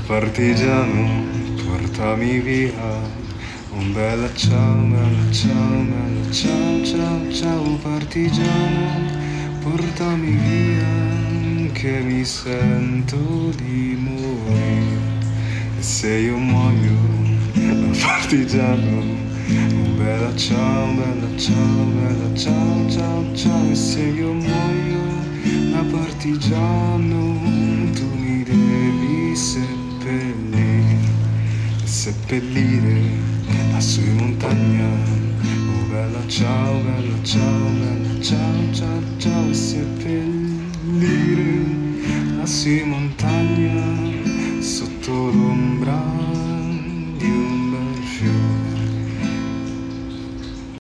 Partigiano, portami via. Un bella ciao, bella ciao, bella ciao, ciao, ciao partigiano, portami via, che mi sento di morire. E se io muoio, partigiano, un bella ciao, bella ciao, bella ciao, ciao, ciao. E se io muoio, da partigiano, tu mi devi seppellire lassù in montagna. Oh bella ciao, bella ciao, bella ciao, ciao, ciao. E seppellire lassù in montagna.